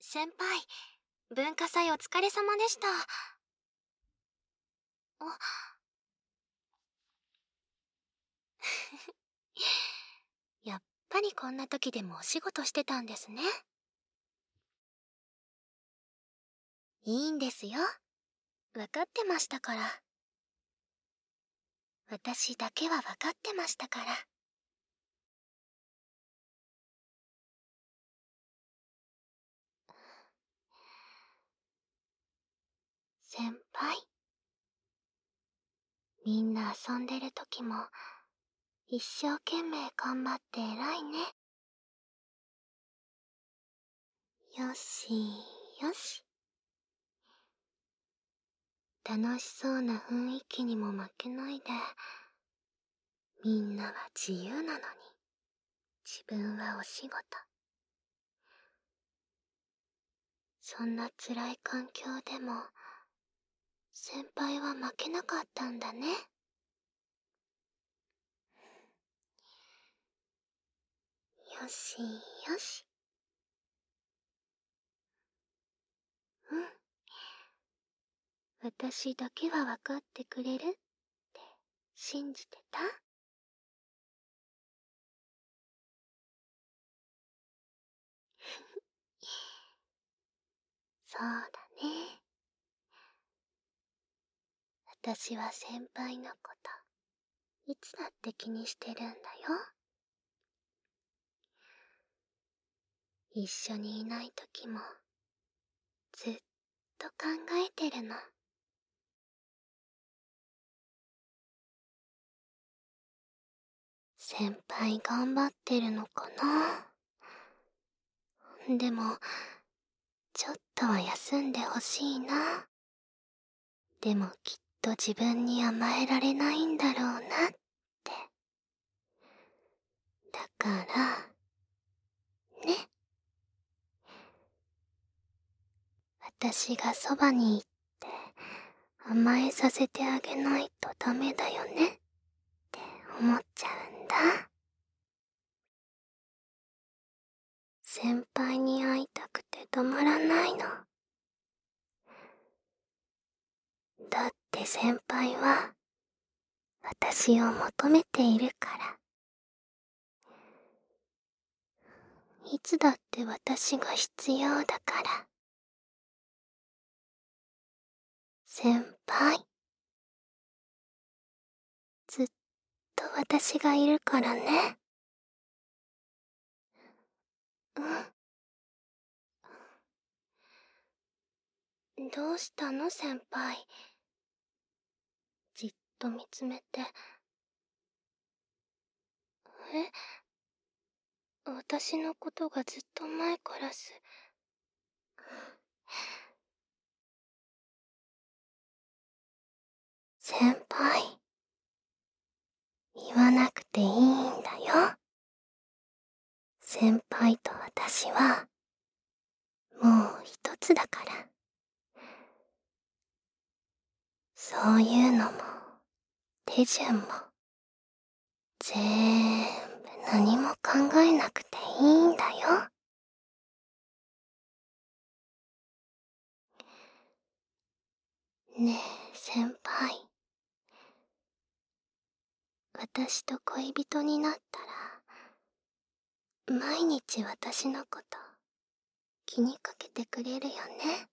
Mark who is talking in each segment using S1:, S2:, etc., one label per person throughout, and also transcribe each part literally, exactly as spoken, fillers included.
S1: 先輩、文化祭お疲れ様でした。あやっぱりこんな時でもお仕事してたんですね。いいんですよ。分かってましたから。私だけは分かってましたから。先輩、みんな遊んでる時も一生懸命頑張って偉いね。よしよし。楽しそうな雰囲気にも負けないで。みんなは自由なのに、自分はお仕事。そんな辛い環境でも、先輩は負けなかったんだね。よしよし。うん。私だけは分かってくれるって信じてた？そうだね。私は先輩のこと、いつだって気にしてるんだよ。一緒にいない時も、ずっと考えてるの。先輩頑張ってるのかな。でも、ちょっとは休んでほしいな。でもきっと自分に甘えられないんだろうなって。だから、ね。私がそばに行って甘えさせてあげないとダメだよねって思っちゃうんだ。先輩に会いたくてたまらないの。だって先輩は私を求めているから。いつだって私が必要だから。先輩、ずっと私がいるからね。うん。どうしたの先輩。じっと見つめて。え、私のことがずっと前からす。先輩、言わなくていいんだよ。先輩と私は、もう一つだから。そういうのも、手順も、全部何も考えなくていいんだよ。ねえ、先輩。私と恋人になったら、毎日私のこと、気にかけてくれるよね。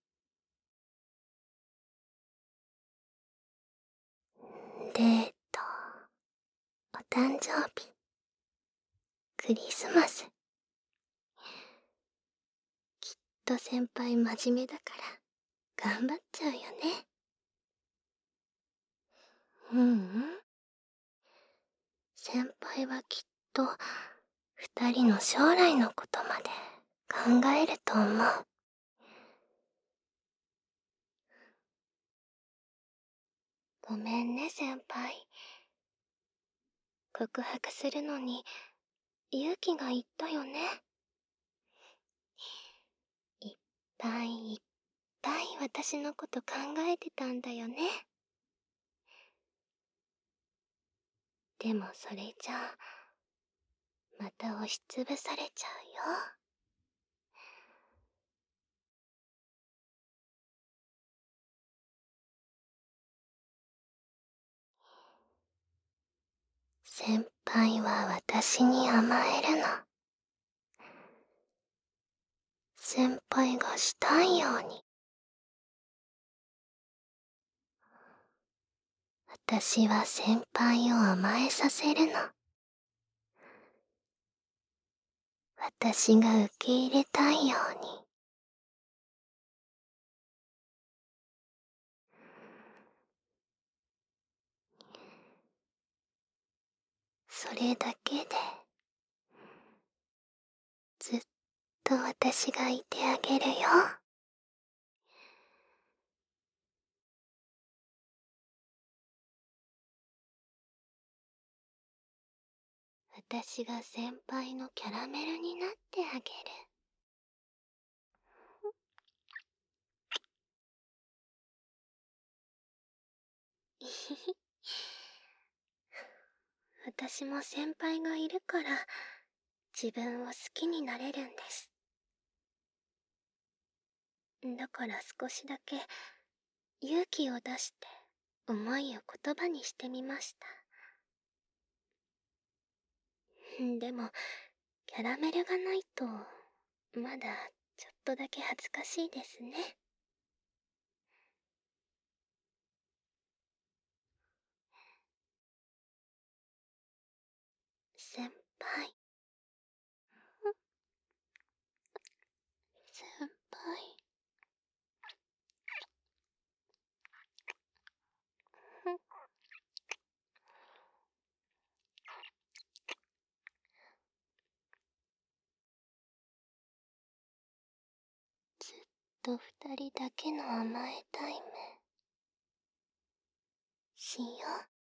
S1: デート、お誕生日、クリスマス。きっと先輩真面目だから頑張っちゃうよね。ううん。先輩はきっと二人の将来のことまで考えると思う。ごめんね先輩。告白するのに勇気がいったよね。いっぱいいっぱい私のこと考えてたんだよね。でもそれじゃあまた押しつぶされちゃうよ。 先輩は私に甘えるの。先輩がしたいように。私は先輩を甘えさせるの。私が受け入れたいように。それだけでずっと私がいてあげるよ。私が先輩のキャラメルになってあげる。私も先輩がいるから自分を好きになれるんです。だから少しだけ勇気を出して思いを言葉にしてみました。でもキャラメルがないとまだちょっとだけ恥ずかしいですね。先輩。先輩。ずっと二人だけの甘えタイムしよう。